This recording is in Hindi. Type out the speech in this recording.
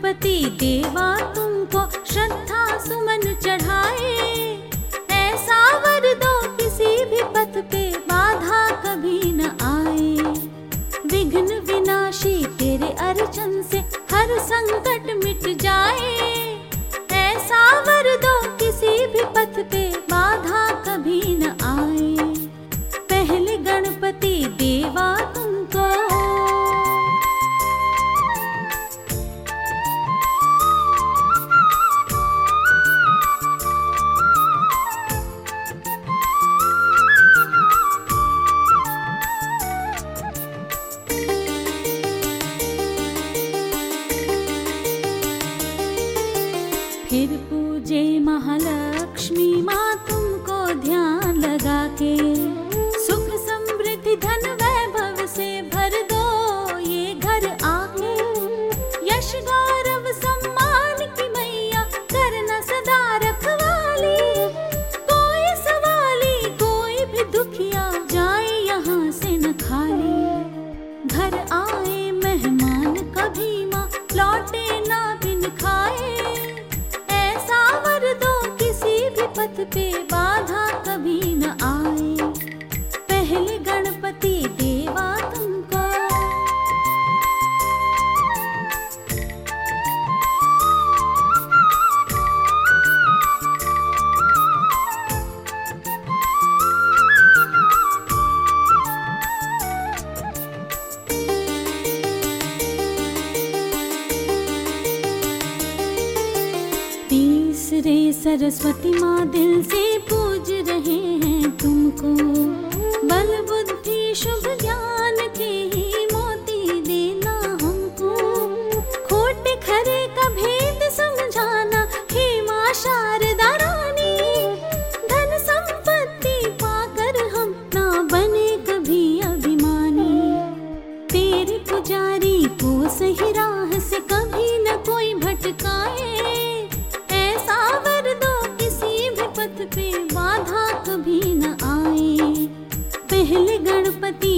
गणपति देवा तुमको श्रद्धा सुमन चढ़ाए। ऐसा वर दो किसी भी पथ पे बाधा कभी न आए। विघ्न विनाशी तेरे अर्चन से हर संकट मिट जाए। ऐसा वर दो किसी भी पथ पे बाधा कभी न आए। पहले गणपति देवा तुमको फिर पूजे महालक्ष्मी माँ तुमको ध्यान लगा के। सुख समृद्धि धन वैभव से भर दो ये घर आके। यश गौरव सम्मान की मैया करना सदा रखवाली। कोई सवाली कोई भी दुखिया जाए यहाँ से न खाली। घर आए मेहमान कभी माँ लौटे ना बिन खाए। पथ पे बाधा कभी न आए। पहले गणपति देवा तुमको तीसरे सरस्वती माँ दिल से पूज रहे हैं तुमको। बल बुद्धि शुभ ज्ञान के ही मोती देना हमको। खोटे खरे का भेद समझाना हे माँ शारदा रानी। धन संपत्ति पाकर हम ना बने कभी अभिमानी। तेरे पुजारी को सही राह से कभी न कोई भटकाए। पे बाधा कभी न आए। पहले गणपति